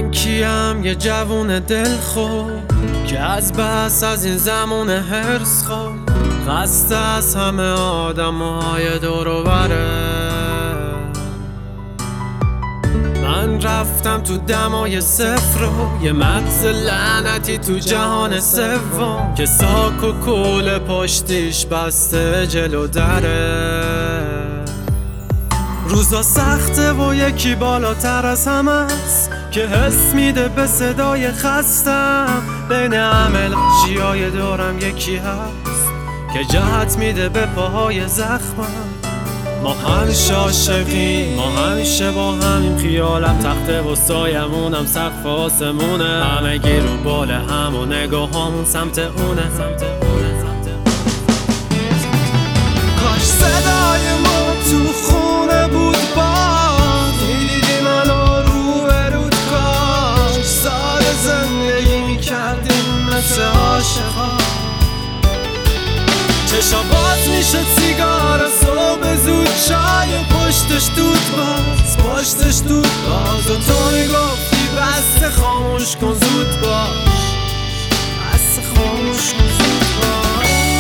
من کیم یه جوون دلخور که از بس از این زمان هرس خور خسته از همه آدم‌های دور و بره. من رفتم تو دمای صفر و یه مغز لعنتی تو جهان سوم که ساک و کول پشتیش بسته جلو دره. روزا سخته و یکی بالاتر از همه است که حس میده به صدای خستم. بین همه لحجیای دورم یکی هست که جهت میده به پاهای زخمم. ما همیشه عاشقیم، ما همیشه با همین خیالم، تخته و سایمونم سقف آسمونه، همگی رو بال هم و نگاهامون سمت اونه. کاش صدای ما تو خونه بود باز میدیدی منو رو برود، کاش ساده زندگی میکردیم مثل عاشقا. چشا باز میشد سیگار صبح زود، چای پشتش دود پشتش دود باز و تو میگفتی بسته خاموش کن زود باش، بسته خاموش کن زود باش.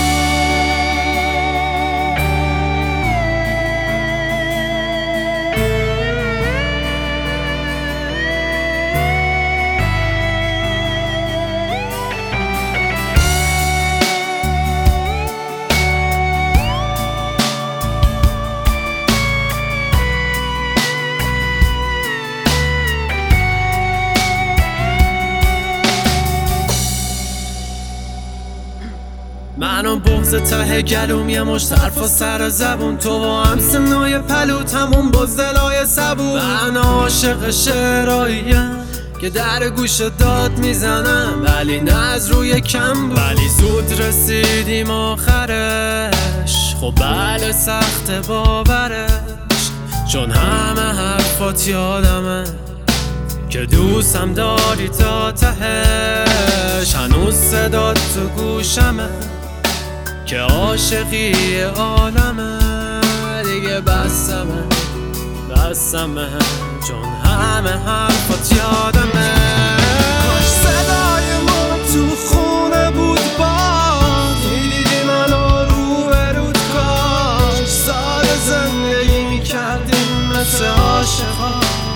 منو بغض ته گلوم یه مشت حرفا سر زبون، تو با هم سنای پلوت همون بزدلای سبون. من عاشق شعراییم که در گوش داد میزنم ولی نه از روی کم بود، ولی زود رسیدیم آخرش. خب بله سخت باورش چون همه حرفات یادمه که دوستم داری تا تهش، هنوز صدات تو گوشمه که عاشقی عالمه. دیگه بسمه چون همه حرفات یادمه. کاش صدای ما تو خونه بود باز میدیدی منو رو برود، کاش ساده زندگی میکردیم مثل عاشقا.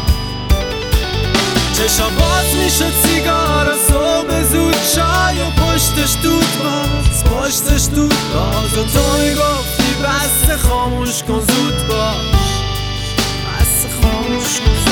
چشا باز میشد سیگار صبح زود، چای پشتش دود پشتش دود باز و تو میگفتی بسته خاموش کن زود باش، بسته خاموش کن.